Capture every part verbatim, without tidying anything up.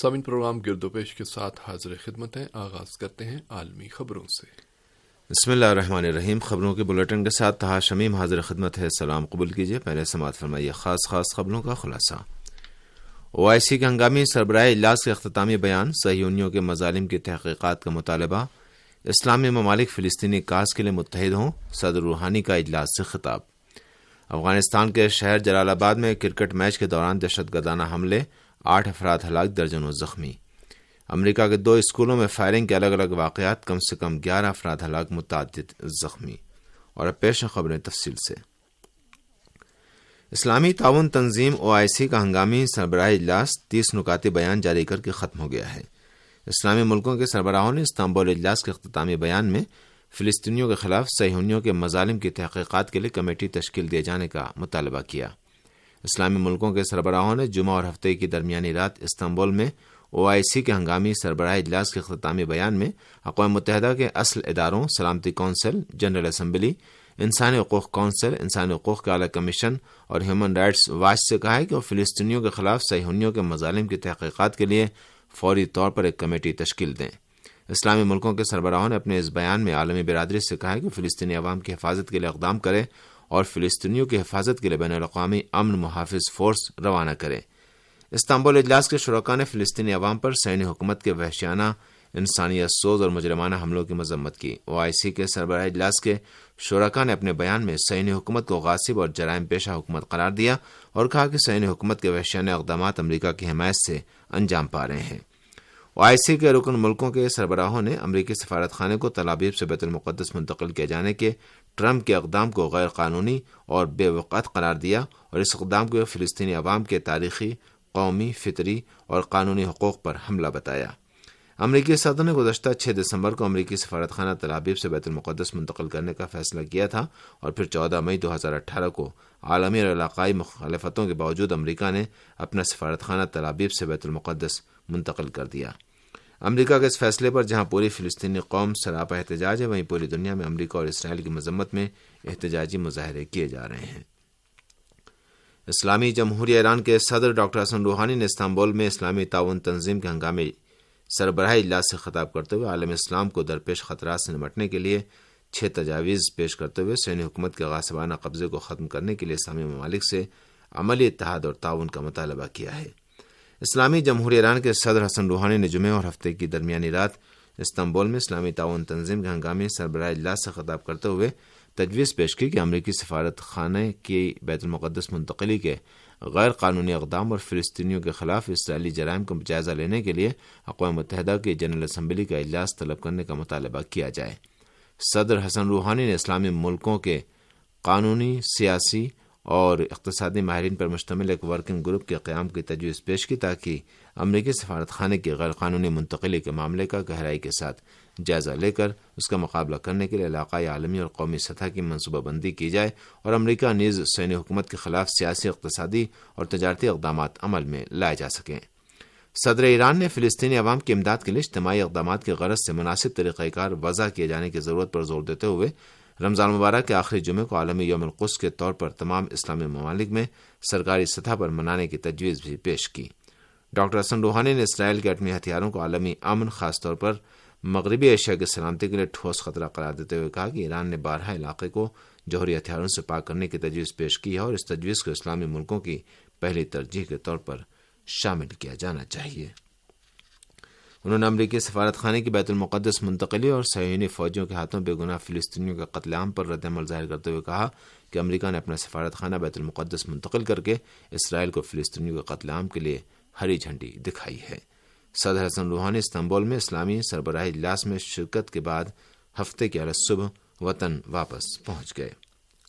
سامعین، پروگرام گرد و پیش کے ساتھ حاضر خدمت ہیں۔ آغاز کرتے ہیں عالمی خبروں سے۔ بسم اللہ الرحمن الرحیم۔ خبروں کے بلیٹن کے ساتھ طاہر شمیم حاضر خدمت ہے۔ سلام قبول کیجیے۔ پہلے سماعت فرمائیے خاص خاص خبروں کا خلاصہ۔ او آئی سی کے ہنگامی سربراہ اجلاس کے اختتامی بیان، صہیونیوں کے مظالم کی تحقیقات کا مطالبہ، اسلامی ممالک فلسطینی کاز کے لیے متحد ہوں، صدر روحانی کا اجلاس سے خطاب۔ افغانستان کے شہر جلال آباد میں کرکٹ میچ کے دوران دہشت گردانہ حملے، آٹھ افراد ہلاک، درجنوں زخمی۔ امریکہ کے دو اسکولوں میں فائرنگ کے الگ الگ واقعات، کم سے کم گیارہ افراد ہلاک، متعدد زخمی۔ اور اب پیش خبریں تفصیل سے۔ اسلامی تعاون تنظیم او آئی سی کا ہنگامی سربراہ اجلاس تیس نکاتی بیان جاری کر کے ختم ہو گیا ہے۔ اسلامی ملکوں کے سربراہوں نے استنبول اجلاس کے اختتامی بیان میں فلسطینیوں کے خلاف صہیونیوں کے مظالم کی تحقیقات کے لیے کمیٹی تشکیل دیے جانے کا مطالبہ کیا۔ اسلامی ملکوں کے سربراہوں نے جمعہ اور ہفتے کی درمیانی رات استنبول میں او آئی سی کے ہنگامی سربراہ اجلاس کے اختتامی بیان میں اقوام متحدہ کے اصل اداروں، سلامتی کونسل، جنرل اسمبلی، انسانی حقوق کونسل، انسانی حقوق کے اعلی کمیشن اور ہیومن رائٹس واچ سے کہا ہے کہ وہ فلسطینیوں کے خلاف صہیونیوں کے مظالم کی تحقیقات کے لیے فوری طور پر ایک کمیٹی تشکیل دیں۔ اسلامی ملکوں کے سربراہوں نے اپنے اس بیان میں عالمی برادری سے کہا ہے کہ فلسطینی عوام کی حفاظت کے لیے اقدام کرے اور فلسطینیوں کی حفاظت کے لیے بین الاقوامی امن محافظ فورس روانہ کرے۔ استنبول اجلاس کے شرکاء نے فلسطینی عوام پر صہیونی حکومت کے وحشیانہ، انسانیت سوز اور مجرمانہ حملوں کی مذمت کی۔ او آئی سی کے سربراہ اجلاس کے شرکاء نے اپنے بیان میں صہیونی حکومت کو غاصب اور جرائم پیشہ حکومت قرار دیا اور کہا کہ صہیونی حکومت کے وحشیانہ اقدامات امریکہ کی حمایت سے انجام پا رہے ہیں۔ او آئی سی کے رکن ملکوں کے سربراہوں نے امریکی سفارت خانے کو تل ابیب سے بیت المقدس منتقل کیے جانے کے ٹرمپ کے اقدام کو غیر قانونی اور بے وقعت قرار دیا اور اس اقدام کو فلسطینی عوام کے تاریخی، قومی، فطری اور قانونی حقوق پر حملہ بتایا۔ امریکی صدر نے گزشتہ چھ دسمبر کو امریکی سفارت خانہ تل ابیب سے بیت المقدس منتقل کرنے کا فیصلہ کیا تھا اور پھر چودہ مئی دو ہزار اٹھارہ کو عالمی اور علاقائی مخالفتوں کے باوجود امریکہ نے اپنا سفارت خانہ تل ابیب سے بیت المقدس منتقل کر دیا۔ امریکہ کے اس فیصلے پر جہاں پوری فلسطینی قوم سراپا احتجاج ہے، وہیں پوری دنیا میں امریکہ اور اسرائیل کی مذمت میں احتجاجی مظاہرے کیے جا رہے ہیں۔ اسلامی جمہوریہ ایران کے صدر ڈاکٹر حسن روحانی نے استنبول میں اسلامی تعاون تنظیم کے ہنگامی سربراہ اجلاس سے خطاب کرتے ہوئے عالم اسلام کو درپیش خطرات سے نمٹنے کے لیے چھ تجاویز پیش کرتے ہوئے صہیونی حکومت کے غاصبانہ قبضے کو ختم کرنے کے لیے اسلامی ممالک سے عملی اتحاد اور تعاون کا مطالبہ کیا ہے۔ اسلامی جمہوریہ ایران کے صدر حسن روحانی نے جمعہ اور ہفتے کی درمیانی رات استنبول میں اسلامی تعاون تنظیم کے ہنگامی سربراہ اجلاس سے خطاب کرتے ہوئے تجویز پیش کی کہ امریکی سفارت خانے کی بیت المقدس منتقلی کے غیر قانونی اقدام اور فلسطینیوں کے خلاف اسرائیلی جرائم کا جائزہ لینے کے لیے اقوام متحدہ کی جنرل اسمبلی کا اجلاس طلب کرنے کا مطالبہ کیا جائے۔ صدر حسن روحانی نے اسلامی ملکوں کے قانونی، سیاسی اور اقتصادی ماہرین پر مشتمل ایک ورکنگ گروپ کے قیام کی تجویز پیش کی تاکہ امریکی سفارت خانے کی غیر قانونی منتقلی کے معاملے کا گہرائی کے ساتھ جائزہ لے کر اس کا مقابلہ کرنے کے لیے علاقائی، عالمی اور قومی سطح کی منصوبہ بندی کی جائے اور امریکہ نیز صہیونی حکومت کے خلاف سیاسی، اقتصادی اور تجارتی اقدامات عمل میں لائے جا سکیں۔ صدر ایران نے فلسطینی عوام کی امداد کے لیے اجتماعی اقدامات کی غرض سے مناسب طریقہ کار وضع کیے جانے کی ضرورت پر زور دیتے ہوئے رمضان مبارک کے آخری جمعے کو عالمی یوم القدس کے طور پر تمام اسلامی ممالک میں سرکاری سطح پر منانے کی تجویز بھی پیش کی۔ ڈاکٹر حسن روحانی نے اسرائیل کے ایٹمی ہتھیاروں کو عالمی امن، خاص طور پر مغربی ایشیا کی سلامتی کے لیے ٹھوس خطرہ قرار دیتے ہوئے کہا کہ ایران نے بارہا علاقے کو جوہری ہتھیاروں سے پاک کرنے کی تجویز پیش کی ہے اور اس تجویز کو اسلامی ملکوں کی پہلی ترجیح کے طور پر شامل کیا جانا چاہیے۔ انہوں نے امریکی سفارت خانے کی بیت المقدس منتقلی اور صہیونی فوجیوں کے ہاتھوں بے گناہ فلسطینیوں کے قتل عام پر رد عمل ظاہر کرتے ہوئے کہا کہ امریکہ نے اپنا سفارت خانہ بیت المقدس منتقل کر کے اسرائیل کو فلسطینیوں کے قتل عام کے لیے ہری جھنڈی دکھائی ہے۔ صدر حسن روحانی استنبول میں اسلامی سربراہ اجلاس میں شرکت کے بعد ہفتے کی عرض صبح وطن واپس پہنچ گئے۔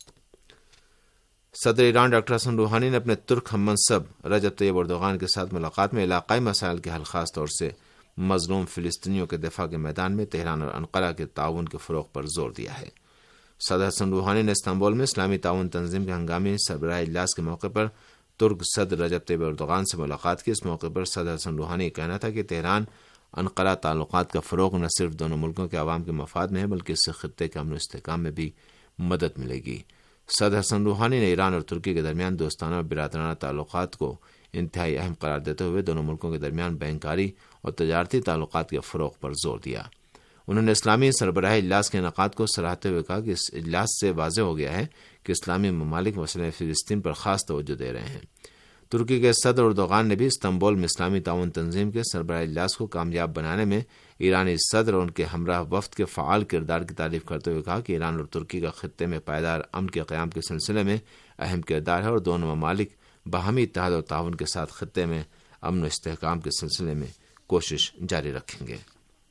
صدر ایران ڈاکٹر حسن روحانی نے اپنے ترک ہم منصب رجب طیب اردوغان کے ساتھ ملاقات میں علاقائی مسائل کے حل، خاص طور سے مظلوم فلسطینیوں کے دفاع کے میدان میں تہران اور انقرہ کے تعاون کے فروغ پر زور دیا ہے۔ صدر حسن روحانی نے استنبول میں اسلامی تعاون تنظیم کے ہنگامی سربراہ اجلاس کے موقع پر ترک صدر رجب طیب اردوغان سے ملاقات کی۔ اس موقع پر صدر حسن روحانی کا کہنا تھا کہ تہران انقرہ تعلقات کا فروغ نہ صرف دونوں ملکوں کے عوام کے مفاد میں ہے بلکہ اس سے خطے کے امن و استحکام میں بھی مدد ملے گی۔ صدر حسن روحانی نے ایران اور ترکی کے درمیان دوستانہ اور برادرانہ تعلقات کو انتہائی اہم قرار دیتے ہوئے دونوں ملکوں کے درمیان بینکاری اور تجارتی تعلقات کے فروغ پر زور دیا۔ انہوں نے اسلامی سربراہ اجلاس کے انعقاد کو سراہتے ہوئے کہا کہ اس اجلاس سے واضح ہو گیا ہے کہ اسلامی ممالک مسئلہ فلسطین پر خاص توجہ دے رہے ہیں۔ ترکی کے صدر اردوغان نے بھی استنبول میں اسلامی تعاون تنظیم کے سربراہ اجلاس کو کامیاب بنانے میں ایرانی صدر اور ان کے ہمراہ وفد کے فعال کردار کی تعریف کرتے ہوئے کہا کہ ایران اور ترکی کا خطے میں پائیدار امن کے قیام کے سلسلے میں اہم کردار ہے اور دونوں ممالک باہمی اتحاد اور تعاون کے ساتھ خطے میں امن و استحکام کے سلسلے میں کوشش جاری رکھیں گے۔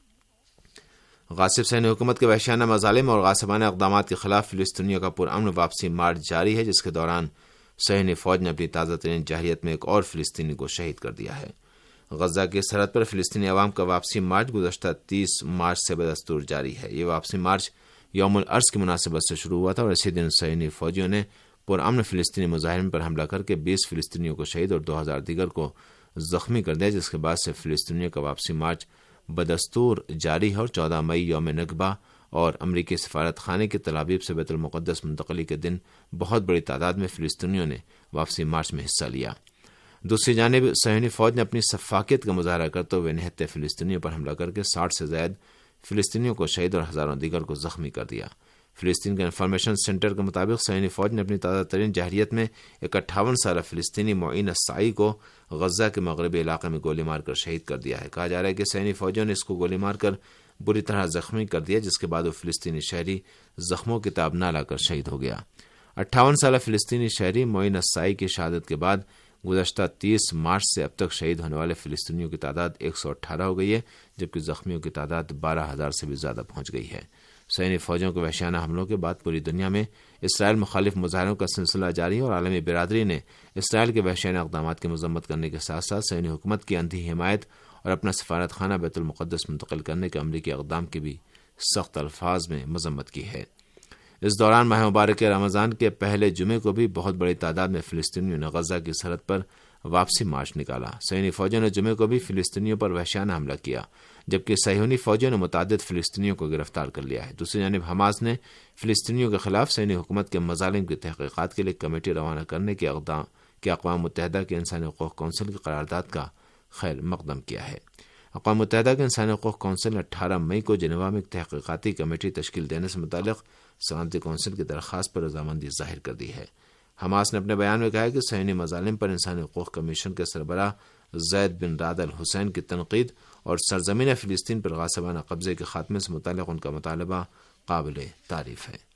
غاصب صہیونی حکومت کے وحشیانہ مظالم اور غاصبانہ اقدامات کے خلاف فلسطینیوں کا پرامن واپسی مارچ جاری ہے، جس کے دوران صہیونی فوج نے اپنی تازہ ترین جارحیت میں ایک اور فلسطینی کو شہید کر دیا ہے۔ غزہ کی سرحد پر فلسطینی عوام کا واپسی مارچ گزشتہ تیس مارچ سے بدستور جاری ہے۔ یہ واپسی مارچ یوم الارض کی مناسبت سے شروع ہوا تھا اور اسی دن صہیونی فوجیوں نے پرامن فلسطینی مظاہرین پر حملہ کر کے بیس فلسطینیوں کو شہید اور دو ہزار دیگر کو زخمی کر دیا، جس کے بعد سے فلسطینیوں کا واپسی مارچ بدستور جاری ہے اور چودہ مئی یوم نکبہ اور امریکی سفارت خانے کی تل ابیب سے بیت المقدس منتقلی کے دن بہت بڑی تعداد میں فلسطینیوں نے واپسی مارچ میں حصہ لیا۔ دوسری جانب صہیونی فوج نے اپنی سفاکیت کا مظاہرہ کرتے ہوئے نہتے فلسطینیوں پر حملہ کر کے ساٹھ سے زائد فلسطینیوں کو شہید اور ہزاروں دیگر کو زخمی کر دیا۔ فلسطین کے انفارمیشن سینٹر کے مطابق صہیونی فوج نے اپنی تازہ ترین جارحیت میں ایک اٹھاون سالہ فلسطینی معین السعی کو غزہ کے مغربی علاقے میں گولی مار کر شہید کر دیا ہے۔ کہا جا رہا ہے کہ صہیونی فوجیوں نے اس کو گولی مار کر بری طرح زخمی کر دیا، جس کے بعد وہ فلسطینی شہری زخموں کی تاب نہ لا کر شہید ہو گیا۔ اٹھاون سالہ فلسطینی شہری معین السعی کی شہادت کے بعد گزشتہ تیس مارچ سے اب تک شہید ہونے والے فلسطینیوں کی تعداد ایک سو اٹھارہ ہو گئی ہے، جبکہ زخمیوں کی تعداد بارہ ہزار سے بھی زیادہ پہنچ گئی ہے۔ صہیونی فوجوں کے وحشیانہ حملوں کے بعد پوری دنیا میں اسرائیل مخالف مظاہروں کا سلسلہ جاری ہے اور عالمی برادری نے اسرائیل کے وحشیانہ اقدامات کی مذمت کرنے کے ساتھ ساتھ صہیونی حکومت کی اندھی حمایت اور اپنا سفارت خانہ بیت المقدس منتقل کرنے کے امریکی اقدام کی بھی سخت الفاظ میں مذمت کی ہے۔ اس دوران ماہ مبارک رمضان کے پہلے جمعے کو بھی بہت بڑی تعداد میں فلسطینیوں نے غزہ کی سرحد پر واپسی مارچ نکالا۔ صہیونی فوجوں نے جمعے کو بھی فلسطینیوں پر وحشیانہ حملہ کیا، جبکہ صہیونی فوجوں نے متعدد فلسطینیوں کو گرفتار کر لیا ہے۔ دوسری جانب حماس نے فلسطینیوں کے خلاف صہیونی حکومت کے مظالم کی تحقیقات کے لیے کمیٹی روانہ کرنے کے اقدام کے اقوام متحدہ کے انسانی حقوق کونسل کی قرارداد کا خیر مقدم کیا ہے۔ اقوام متحدہ کے انسانی حقوق کونسل نے اٹھارہ مئی کو جنیوا میں ایک تحقیقاتی کمیٹی تشکیل دینے سے متعلق سلامتی کونسل کی درخواست پر رضامندی ظاہر کر دی ہے۔ حماس نے اپنے بیان میں کہا ہے کہ صہیونی مظالم پر انسانی حقوق کمیشن کے سربراہ زید بن راد الحسین کی تنقید اور سرزمین فلسطین پر غاصبانہ قبضے کے خاتمے سے متعلق ان کا مطالبہ قابل تعریف ہے۔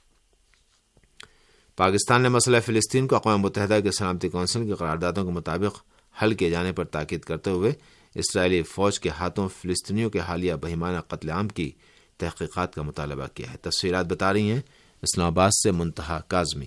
پاکستان نے مسئلہ فلسطین کو اقوام متحدہ کے سلامتی کونسل کی قراردادوں کے مطابق حل کیے جانے پر تاکید کرتے ہوئے اسرائیلی فوج کے ہاتھوں فلسطینیوں کے حالیہ بہیمانہ قتل عام کی تحقیقات کا مطالبہ کیا ہے۔ تصویرات بتا رہی ہیں اسلام آباد سے منتہا کاظمی۔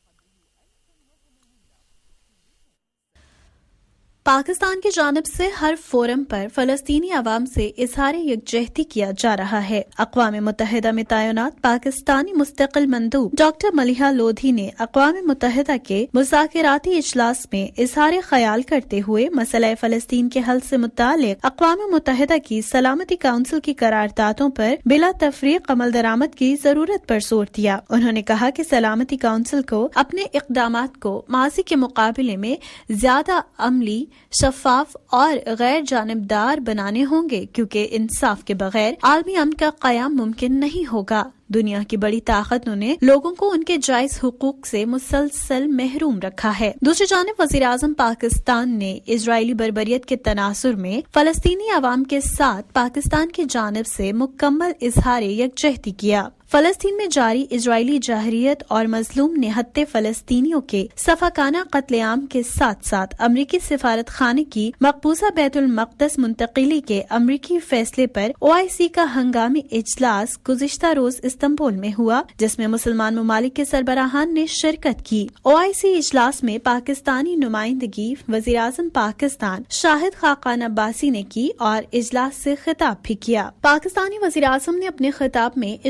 پاکستان کی جانب سے ہر فورم پر فلسطینی عوام سے اظہار یکجہتی کیا جا رہا ہے۔ اقوام متحدہ میں تعینات پاکستانی مستقل مندوب ڈاکٹر ملیحہ لودھی نے اقوام متحدہ کے مذاکراتی اجلاس میں اظہار خیال کرتے ہوئے مسئلہ فلسطین کے حل سے متعلق اقوام متحدہ کی سلامتی کونسل کی قراردادوں پر بلا تفریق عمل درآمد کی ضرورت پر زور دیا۔ انہوں نے کہا کہ سلامتی کونسل کو اپنے اقدامات کو ماضی کے مقابلے میں زیادہ عملی، شفاف اور غیر جانبدار بنانے ہوں گے، کیونکہ انصاف کے بغیر عالمی امن کا قیام ممکن نہیں ہوگا۔ دنیا کی بڑی طاقتوں نے لوگوں کو ان کے جائز حقوق سے مسلسل محروم رکھا ہے۔ دوسری جانب وزیر اعظم پاکستان نے اسرائیلی بربریت کے تناظر میں فلسطینی عوام کے ساتھ پاکستان کی جانب سے مکمل اظہار یکجہتی کیا۔ فلسطین میں جاری اسرائیلی جارحیت اور مظلوم نہتے فلسطینیوں کے صفاقانہ قتل عام کے ساتھ ساتھ امریکی سفارت خانے کی مقبوضہ بیت المقدس منتقلی کے امریکی فیصلے پر او آئی سی کا ہنگامی اجلاس گزشتہ روز استنبول میں ہوا، جس میں مسلمان ممالک کے سربراہان نے شرکت کی۔ او آئی سی اجلاس میں پاکستانی نمائندگی وزیر اعظم پاکستان شاہد خاقان عباسی نے کی اور اجلاس سے خطاب بھی کیا۔ پاکستانی وزیر اعظم نے اپنے خطاب میں اسرائیلی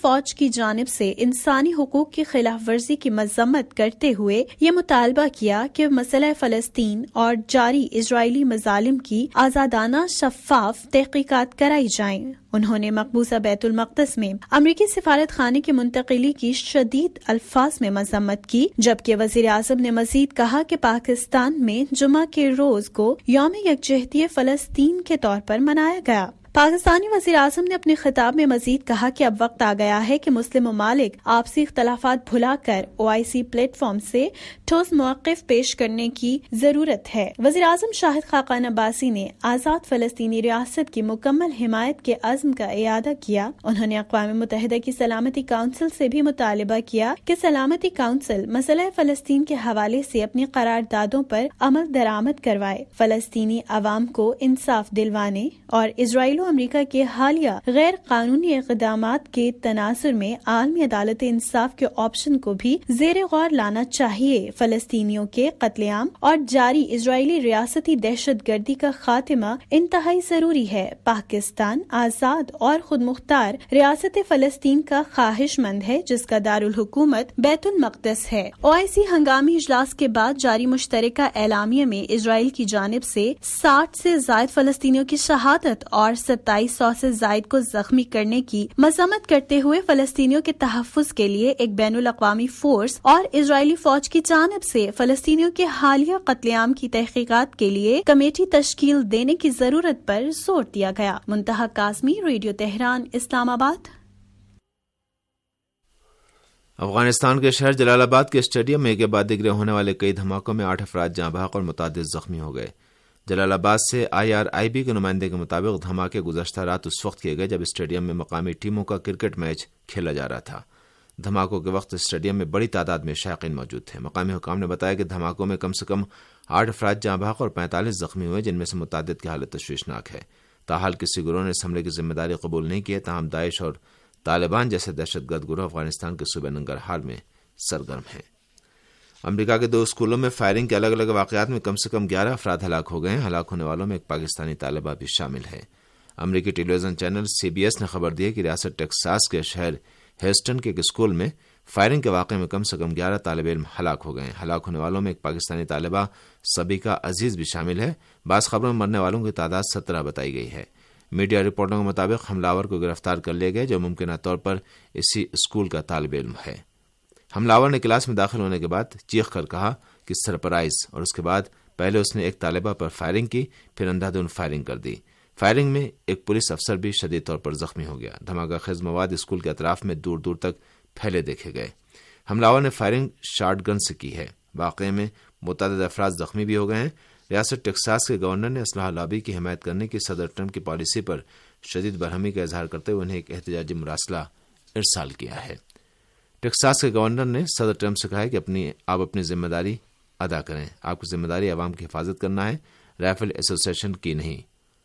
فوج کی جانب سے انسانی حقوق کی خلاف ورزی کی مذمت کرتے ہوئے یہ مطالبہ کیا کہ مسئلہ فلسطین اور جاری اسرائیلی مظالم کی آزادانہ شفاف تحقیقات کرائی جائیں۔ انہوں نے مقبوضہ بیت المقدس میں امریکی سفارت خانے کی منتقلی کی شدید الفاظ میں مذمت کی، جبکہ وزیر اعظم نے مزید کہا کہ پاکستان میں جمعہ کے روز کو یوم یکجہتی فلسطین کے طور پر منایا گیا۔ پاکستانی وزیر اعظم نے اپنے خطاب میں مزید کہا کہ اب وقت آ گیا ہے کہ مسلم ممالک آپسی اختلافات بھلا کر او آئی سی پلیٹ فارم سے ٹھوس موقف پیش کرنے کی ضرورت ہے۔ وزیر اعظم شاہد خاقان عباسی نے آزاد فلسطینی ریاست کی مکمل حمایت کے عزم کا اعادہ کیا۔ انہوں نے اقوام متحدہ کی سلامتی کونسل سے بھی مطالبہ کیا کہ سلامتی کونسل مسئلہ فلسطین کے حوالے سے اپنی قراردادوں پر عمل درآمد کروائے، فلسطینی عوام کو انصاف دلوانے اور اسرائیل امریکہ کے حالیہ غیر قانونی اقدامات کے تناظر میں عالمی عدالت انصاف کے آپشن کو بھی زیر غور لانا چاہیے۔ فلسطینیوں کے قتل عام اور جاری اسرائیلی ریاستی دہشت گردی کا خاتمہ انتہائی ضروری ہے۔ پاکستان آزاد اور خود مختار ریاست فلسطین کا خواہش مند ہے جس کا دارالحکومت بیت المقدس ہے۔ او آئی سی ہنگامی اجلاس کے بعد جاری مشترکہ اعلامیہ میں اسرائیل کی جانب سے ساٹھ سے زائد فلسطینیوں کی شہادت اور ستائیس سو سے زائد کو زخمی کرنے کی مذمت کرتے ہوئے فلسطینیوں کے تحفظ کے لیے ایک بین الاقوامی فورس اور اسرائیلی فوج کی جانب سے فلسطینیوں کے حالیہ قتل عام کی تحقیقات کے لیے کمیٹی تشکیل دینے کی ضرورت پر زور دیا گیا۔ Muntaha Kazmi, radio Tehran, Islamabad. Afghanistan کے شہر جلال آباد کے اسٹیڈیم میں ایک کے بعد دیگر ہونے والے کئی دھماکوں میں آٹھ افراد جاں بحق اور متعدد زخمی ہو گئے۔ جلال آباد سے آئی آر آئی بی کے نمائندے کے مطابق دھماکے گزشتہ رات اس وقت کیے گئے جب اسٹیڈیم میں مقامی ٹیموں کا کرکٹ میچ کھیلا جا رہا تھا۔ دھماکوں کے وقت اسٹیڈیم میں بڑی تعداد میں شائقین موجود تھے۔ مقامی حکام نے بتایا کہ دھماکوں میں کم سے کم آٹھ افراد جاں بحق اور پینتالیس زخمی ہوئے، جن میں سے متعدد کی حالت تشویشناک ہے۔ تاحال کسی گروہ نے اس حملے کی ذمہ داری قبول نہیں کی ہے، تاہم داعش اور طالبان جیسے دہشت گرد گروہ افغانستان کے صوبے ننگرہار میں سرگرم ہیں۔ امریکہ کے دو اسکولوں میں فائرنگ کے الگ الگ واقعات میں کم سے کم گیارہ افراد ہلاک ہو گئے ہیں۔ ہلاک ہونے والوں میں ایک پاکستانی طالبہ بھی شامل ہے۔ امریکی television channel C B S نے خبر دی ہے کہ ریاست ٹیکساس کے شہر ہیوسٹن کے ایک اسکول میں فائرنگ کے واقعے میں کم سے کم گیارہ طالب علم ہلاک ہو گئے ہیں۔ ہلاک ہونے والوں میں ایک پاکستانی طالبہ سبیکہ عزیز بھی شامل ہے۔ بعض خبروں میں مرنے والوں کی تعداد سترہ بتائی گئی ہے۔ میڈیا رپورٹوں کے مطابق حملہ آور کو گرفتار کر لیا گیا جو ممکنہ طور پر اسی اسکول کا طالب علم ہے۔ حملہ آور نے کلاس میں داخل ہونے کے بعد چیخ کر کہا کہ سرپرائز، اور اس کے بعد پہلے اس نے ایک طالبہ پر فائرنگ کی، پھر اندھادھند فائرنگ کر دی۔ فائرنگ میں ایک پولیس افسر بھی شدید طور پر زخمی ہو گیا۔ دھماکہ خیز مواد اسکول کے اطراف میں دور دور تک پھیلے دیکھے گئے۔ حملہ آور نے فائرنگ شاٹ گن سے کی ہے۔ واقعے میں متعدد افراد زخمی بھی ہو گئے ہیں۔ ریاست ٹیکساس کے گورنر نے اسلحہ لابی کی حمایت کرنے کی صدر ٹرمپ کی پالیسی پر شدید برہمی کا اظہار کرتے ہوئے انہیں ایک احتجاجی مراسلہ ارسال کیا ہے۔ ٹیکساس کے گورنر نے صدر ٹرمپ سے کہا ہے کہ اپنی آپ اپنی ذمہ داری ادا کریں، آپ کی ذمہ داری عوام کی حفاظت کرنا ہے، رائفل ایسوسی ایشن کی نہیں۔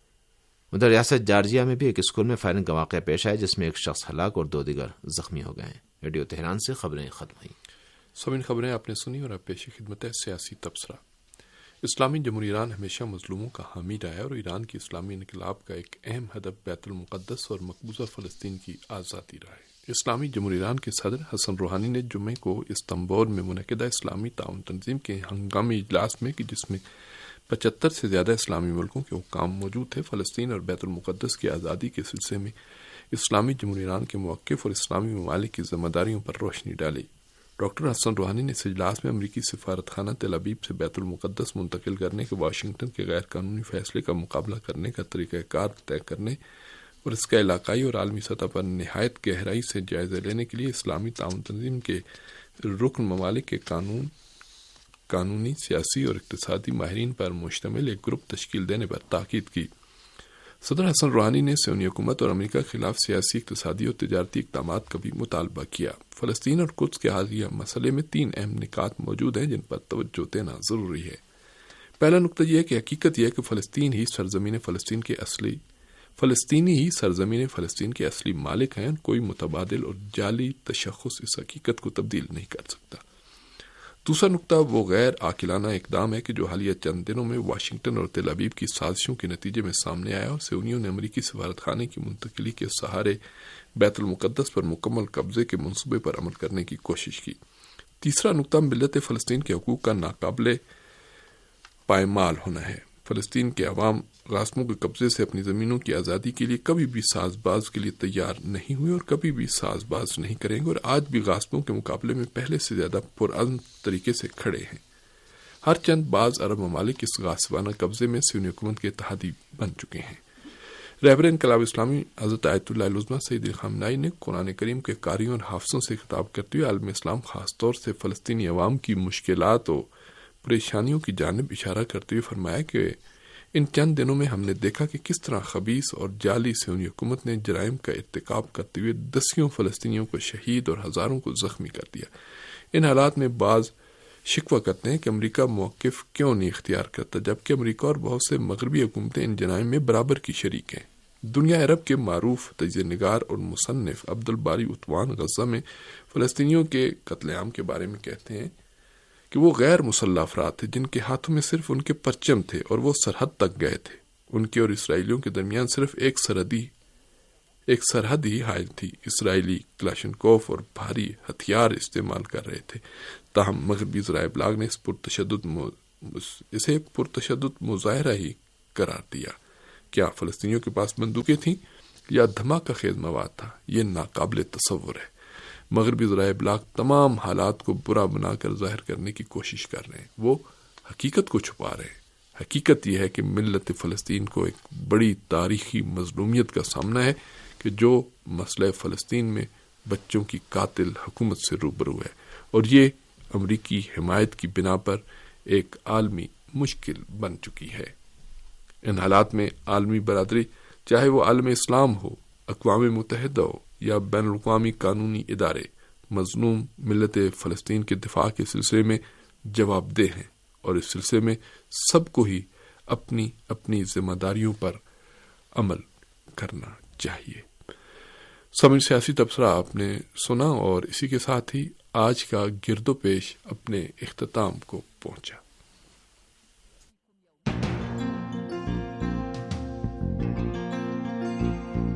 ادھر ریاست جارجیا میں بھی ایک اسکول میں فائرنگ کا واقعہ پیش آیا جس میں ایک شخص ہلاک اور دو دیگر زخمی ہو گئے ہیں۔ ریڈیو تہران سے خبریں ختم ہوئیں۔ سب ان خبریں آپ نے سنی اور اب پیش خدمت ہے سیاسی تبصرہ۔ اسلامی جمہوری ایران ہمیشہ مظلوموں کا حامی رہا ہے اور ایران کی اسلامی انقلاب کا ایک اہم ہدف بیت المقدس اور مقبوضہ فلسطین کی آزادی رہا ہے۔ اسلامی جمہوری ایران کے صدر حسن روحانی نے جمعے کو استنبول میں منعقدہ اسلامی تعاون تنظیم کے ہنگامی اجلاس میں کہ جس میں پچہتر سے زیادہ اسلامی ملکوں کے حکام موجود تھے، فلسطین اور بیت المقدس کی آزادی کے سلسلے میں اسلامی جمہوری ایران کے موقف اور اسلامی ممالک کی ذمہ داریوں پر روشنی ڈالی۔ ڈاکٹر حسن روحانی نے اس اجلاس میں امریکی سفارت خانہ تل ابیب سے بیت المقدس منتقل کرنے کے واشنگٹن کے غیر قانونی فیصلے کا مقابلہ کرنے کا طریقہ کار طے کرنے اور اس کا علاقائی اور عالمی سطح پر نہایت گہرائی سے جائزہ لینے کے لیے اسلامی تعاون تنظیم کے رکن ممالک کے قانون قانونی، سیاسی اور اقتصادی ماہرین پر مشتمل ایک گروپ تشکیل دینے پر تاکید کی۔ صدر حسن روحانی نے سونی حکومت اور امریکہ کے خلاف سیاسی، اقتصادی اور تجارتی اقدامات کا بھی مطالبہ کیا۔ فلسطین اور قدس کے حالیہ مسئلے میں تین اہم نکات موجود ہیں جن پر توجہ دینا ضروری ہے۔ پہلا نقطہ یہ ہے کہ حقیقت یہ ہے کہ فلسطین ہی سرزمین فلسطین کے اصلی فلسطینی ہی سرزمین فلسطین کے اصلی مالک ہیں۔ کوئی متبادل اور جعلی تشخص اس حقیقت کو تبدیل نہیں کر سکتا۔ دوسرا نقطہ وہ غیر عاقلانہ اقدام ہے کہ جو حالیہ چند دنوں میں واشنگٹن اور تل ابیب کی سازشوں کے نتیجے میں سامنے آیا اور سیونیوں نے امریکی سفارت خانے کی منتقلی کے سہارے بیت المقدس پر مکمل قبضے کے منصوبے پر عمل کرنے کی کوشش کی۔ تیسرا نقطہ ملت فلسطین کے حقوق کا ناقابل پائمال ہونا ہے۔ فلسطین کے عوام غاصبوں کے قبضے سے اپنی زمینوں کی آزادی کے لیے کبھی بھی ساز باز کے لیے تیار نہیں ہوئے اور کبھی بھی ساز باز نہیں کریں گے، اور آج بھی غاصبوں کے مقابلے میں پہلے سے زیادہ پرعزم طریقے سے کھڑے ہیں۔ ہر چند بعض عرب ممالک اس غاصبانہ قبضے میں سیونی حکومت کے اتحادی بن چکے ہیں۔ رہبر انقلاب اسلامی حضرت آیت اللہ العظمہ سید علی خامنہ ای نے قرآن کریم کے قاریوں اور حافظوں سے خطاب کرتے ہوئے عالم اسلام خاص طور سے فلسطینی عوام کی مشکلات و پریشانیوں کی جانب اشارہ کرتے ہوئے فرمایا کہ ان چند دنوں میں ہم نے دیکھا کہ کس طرح خبیث اور جعلی سیونی حکومت نے جرائم کا ارتکاب کرتے ہوئے دسیوں فلسطینیوں کو شہید اور ہزاروں کو زخمی کر دیا۔ ان حالات میں بعض شکوہ کرتے ہیں کہ امریکہ موقف کیوں نہیں اختیار کرتا، جبکہ امریکہ اور بہت سے مغربی حکومتیں ان جرائم میں برابر کی شریک ہیں۔ دنیا عرب کے معروف تجزیہ نگار اور مصنف عبد الباری عطوان غزہ میں فلسطینیوں کے قتل عام کے بارے میں کہتے ہیں کہ وہ غیر مسلح افراد تھے جن کے ہاتھوں میں صرف ان کے پرچم تھے اور وہ سرحد تک گئے تھے۔ ان کے اور اسرائیلیوں کے درمیان صرف ایک سرحدی ایک سرحد ہی حائل تھی۔ اسرائیلی کلاشنکوف اور بھاری ہتھیار استعمال کر رہے تھے، تاہم مغربی ذرائع ابلاغ نے اس پرتشدد اسے پرتشدد مظاہرہ ہی قرار دیا۔ کیا فلسطینیوں کے پاس بندوقیں تھیں یا دھماکہ خیز مواد تھا؟ یہ ناقابل تصور ہے۔ مغربی ذرائع ابلاغ تمام حالات کو برا بنا کر ظاہر کرنے کی کوشش کر رہے ہیں، وہ حقیقت کو چھپا رہے ہیں۔ حقیقت یہ ہے کہ ملت فلسطین کو ایک بڑی تاریخی مظلومیت کا سامنا ہے کہ جو مسئلہ فلسطین میں بچوں کی قاتل حکومت سے روبرو ہے، اور یہ امریکی حمایت کی بنا پر ایک عالمی مشکل بن چکی ہے۔ ان حالات میں عالمی برادری، چاہے وہ عالم اسلام ہو، اقوام متحدہ ہو یا بین الاقوامی قانونی ادارے، مظلوم ملت فلسطین کے دفاع کے سلسلے میں جواب دہ ہیں، اور اس سلسلے میں سب کو ہی اپنی اپنی ذمہ داریوں پر عمل کرنا چاہیے۔ سامعین، سیاسی تبصرہ آپ نے سنا، اور اسی کے ساتھ ہی آج کا گرد و پیش اپنے اختتام کو پہنچا۔